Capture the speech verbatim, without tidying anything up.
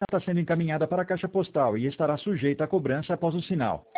está sendo encaminhada para a caixa postal e estará sujeita à cobrança após o sinal.